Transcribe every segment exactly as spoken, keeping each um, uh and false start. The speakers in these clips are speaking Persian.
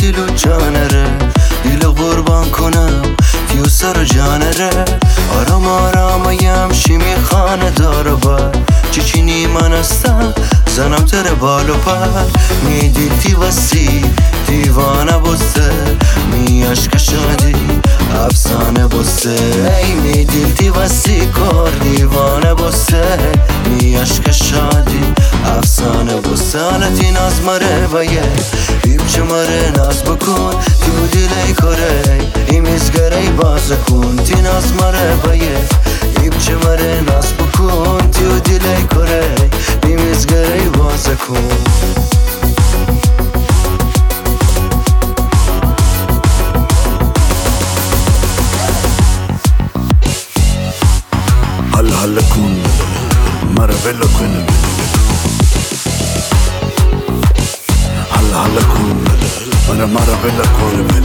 دیلو جانره دیل قربان کنم تیو سر جانره آرام آرام یمشی میخانه داره بر چیچینی من هستم زنم تر بالو پر میدیل تی وسی دیوانه بسته می عشق شادی افسانه بسته ای میدیل تی وسی کار دیوانه بسته می عشق شادی افسانه بسته حالتی ناز مره بایه بیب چه مره ناز بکن تو دیلی کره ایمیزگره باز کن تی ناز مره بایه بیب چه مره ناز بکن تو دیلی کره ایمیزگره باز کن هل هل کن مرا ول کن هل هل کن مرا مرا ول کن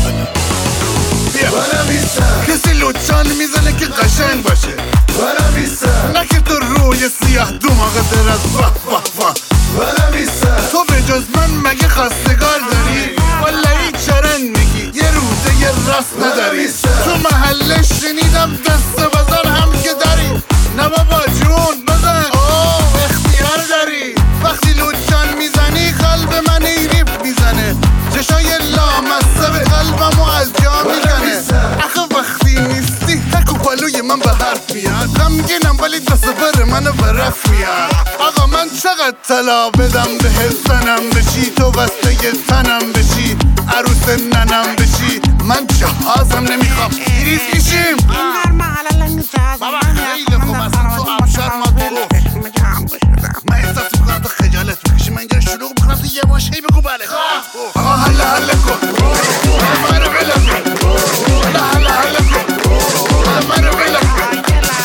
کسی لوچان میزنه که قشنگ باشه نه که تو روی سیاه دماغ در از وح وح وح تو به جز من مگه خواستگار داری والا هیچ چرن میگی یه روزه یه راست نداری تو محله شنیدم دست بزن هم که داری نه بابا جون بزن اوه اختیار داری وقتی لوچان میزنی قلب من ایریب میزنه چشای لامسته به قلبمو از جا میزنه اخه وقتی نیستی تکو پالوی من به حرف میاد غمگینم ولی دست بر منو برف میاد آقا من چقدر طلا بدم به زنم بشی تو بسته تنم بشی عروس ننم بشی من جهازم نمیخوام ریز کشیم بابا خیلی خوب اصلا تو ابشار ما تو من احساس میکنم تو خجالت میکشی من اینجا شلوغ میکنم تو یه باشه بگو بله آقا حله حله کن منو بله کن حله حله کن منو بله کن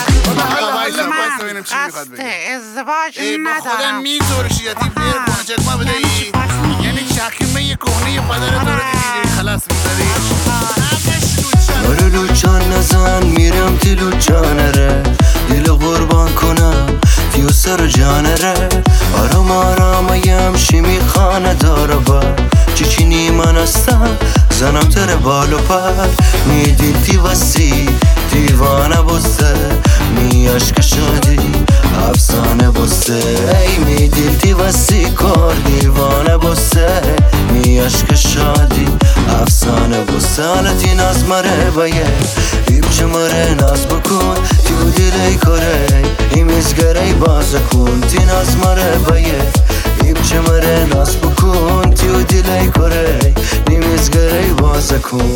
قصد ازدواج ندارم با خودم میزورشی یا تیم بیر کنه چکمه بده ای یعنی چکمه یه کهنه یه پدر تو رو دیدی خلاص میذاری آره لوچان نزن میرم تی لوچانره دیل قربان کنم تیو سر جانره آرام آرام یمشی میخانه داره بر چیچینی من هستم زنم تر بالو پر میدیل تی وسی دیوانه بسته می عشق شادی افسانه بسته ای میدیل تی وسی کار دیوانه بسته می عشق شادی افسانه بسته حالتی ناز مره بایه بیب چه مره ناز بکن تو دیلی کره ایمیزگره باز کن تی ناز مره بایه بیب چه مره ناز بکن تو دیلی کره ایمیزگره باز کن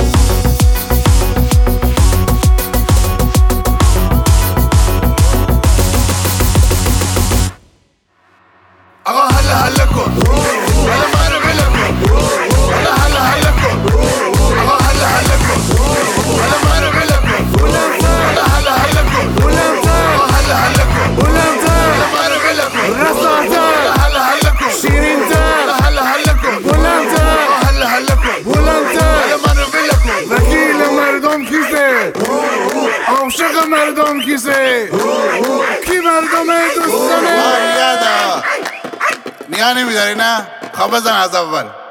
آقا حله حله کن حله منو بله کن حله حله حله کن آقا حله حله کن حله منو بله کن حله حله حله کن آقا حله حله کن حله منو بله کن رساتر حله حله کن شیرینتر حله حله کن بلندتر آقا حله حله کن بلندتر حله منو بله کن وکیل مردم کیسه عاشق مردم کیسه کی مردم دوستانه نگاه نمیداری نه؟ خب بزن از اول